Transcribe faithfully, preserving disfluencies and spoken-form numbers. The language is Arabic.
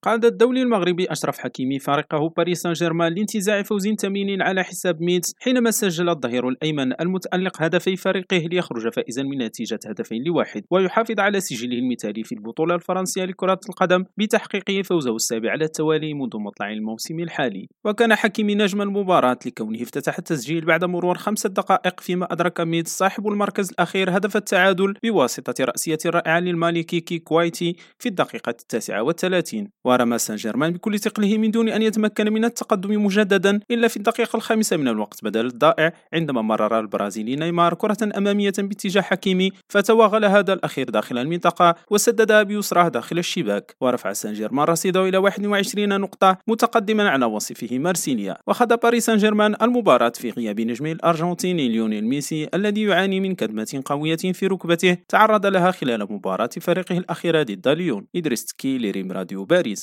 قاد الدولي المغربي أشرف حكيمي فريقه باريس سان جيرمان لانتزاع فوز ثمين على حساب ميتس حينما سجل الظهير الأيمن المتألق هدفي فريقه ليخرج فائزا من نتيجة هدفين لواحد ويحافظ على سجله المثالي في البطولة الفرنسية لكرة القدم بتحقيق فوزه السابع على التوالي منذ مطلع الموسم الحالي. وكان حكيمي نجم المباراة لكونه افتتح التسجيل بعد مرور خمسة دقائق فيما أدرك ميتس صاحب المركز الأخير هدف التعادل بواسطة رأسية رائعة للمالكي كي كوايتي في الدقيقة التاسعة والثلاثين. ورمى سان جيرمان بكل ثقله من دون أن يتمكن من التقدم مجددا إلا في الدقيقة الخامسة من الوقت بدل الضائع عندما مرر البرازيلي نيمار كرة أمامية باتجاه حكيمي فتوغل هذا الأخير داخل المنطقة وسددها بيسراه داخل الشباك، ورفع سان جيرمان رصيده إلى واحد وعشرين نقطة متقدما على وصفه مارسيليا. وخاض باريس سان جيرمان المباراة في غياب نجمه الأرجنتيني ليونيل ميسي الذي يعاني من كدمة قوية في ركبته تعرض لها خلال مباراة فريقه الأخيرة ضد ليون. إدريس تكي لريم راديو باريس.